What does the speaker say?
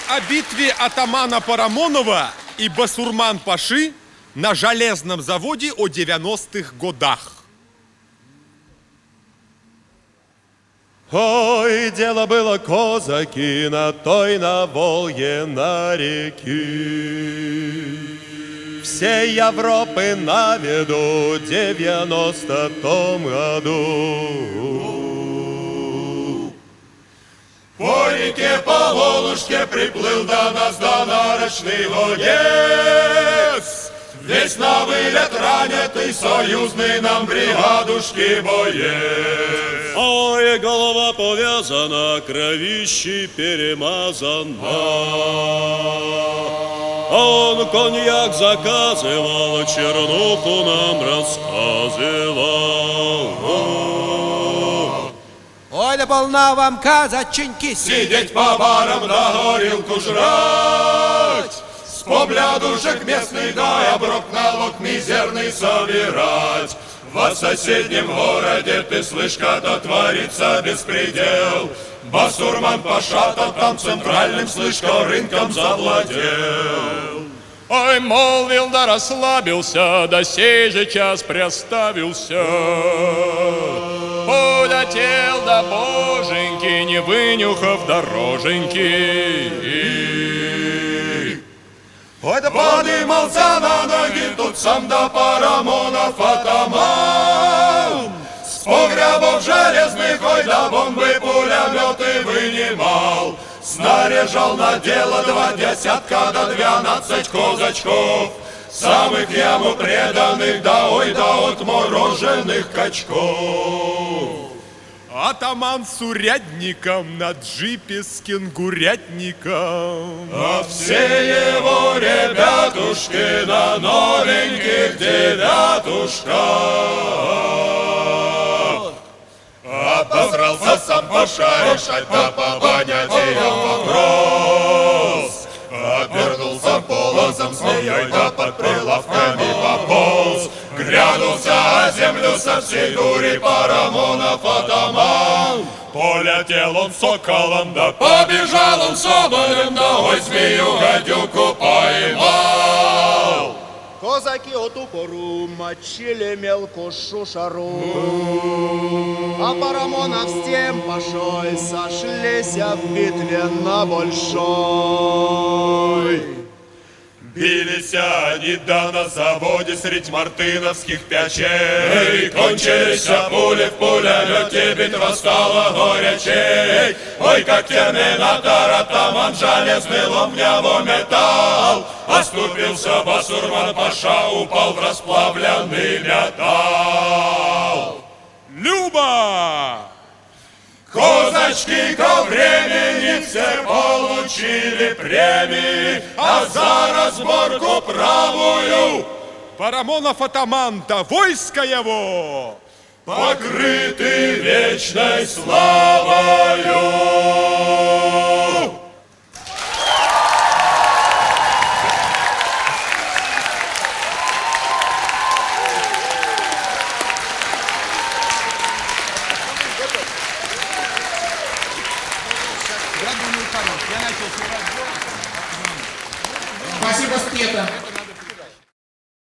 о битве атамана Парамонова и басурман-паши на железном заводе о 90-х годах. Ой, дело было, козаки, на той на Волге на реки. Всей Европы на виду 90-том году. По реке, по Волжке приплыл до нас донарочный лодец. Весь на вылет ранятый, союзный нам бригадушки боец. Ой, голова повязана, кровищей перемазана. Он коньяк заказывал, чернуху нам рассказывал. Ой, да полна вам, казаченьки, сидеть по барам да горилку жрать. С поглядушек местных да оброк налог мизерный собирать. В соседнем городе ты слышь, когда творится беспредел. Басурман-паша-то там центральным, слышь, рынком завладел. Ой, молвил, да расслабился, да сей же час приоставился. Полетел до боженьки, не вынюхав дороженьки. Ой, да подымался на ноги тут сам до Парамонов атаман. С погребов железных, ой, да бомбы пулеметы вынимал. Снаряжал на дело 20 до 12 козачков, самых ему преданных, да ой, да отмороженных качков. Атаман с урядником на джипе с кенгурятником. А все его ребятушки на новеньких девятушках. Обосрался сам Паша решать да по понятиям вопрос. Обернулся полозом змеей да под прилавками пополз. Грянулся о землю со всей дури Парамонов атаман. Полетел он соколом, да побежал он соболем, да ой, змею гадюку поймал. Козаки от упору мочили мелкую шушару, а Парамонов с тем пашой сошлись в битве на большой. Бились они да на заводе средь мартыновских печей. Кончились пули в пулемете, битва стала горячей. Ой, как терминатор, атаман железный лом в него металл. Оступился басурман-паша, упал в расплавленный металл. Люба! Козачки ко времени все получили премии, а за разборку правую Парамонов атаман-то войско его покрыты вечной славою.